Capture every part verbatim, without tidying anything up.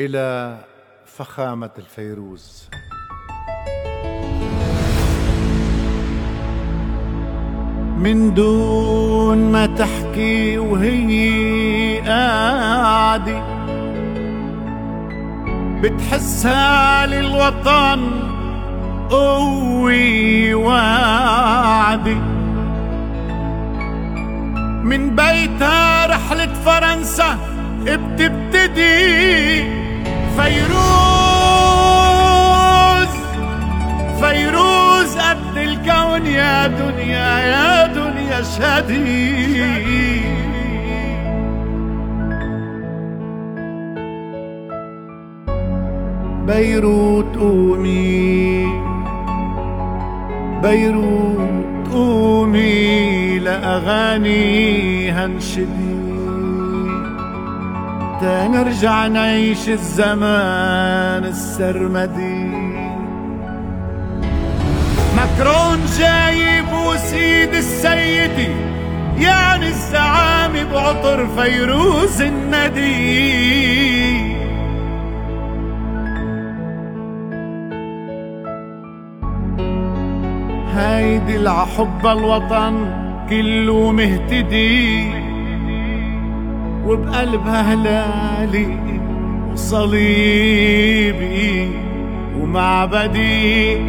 إلى فخامة الفيروز. من دون ما تحكي وهي قاعدة بتحسها للوطن قوي وعدي، من بيتها رحلة فرنسا بتبتدي. فيروز فيروز قد الكون يا دنيا يا دنيا شهدي. بيروت قومي بيروت قومي لأغانيها انشدي، تنرجع نعيش الزمان السرمدي. ماكرون جايب وسيد السيدي، يعني الزعامة بعطر فيروز الندي. هيدي العحب الوطن كله مهتدي، وبقلبها هلالي وصليبي ومعبدي.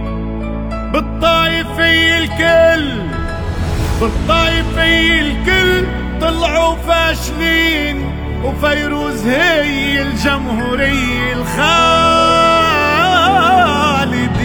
بالطائفية الكل بالطائفية الكل طلعوا فاشلين، وفيروز هي الجمهورية الخالدة.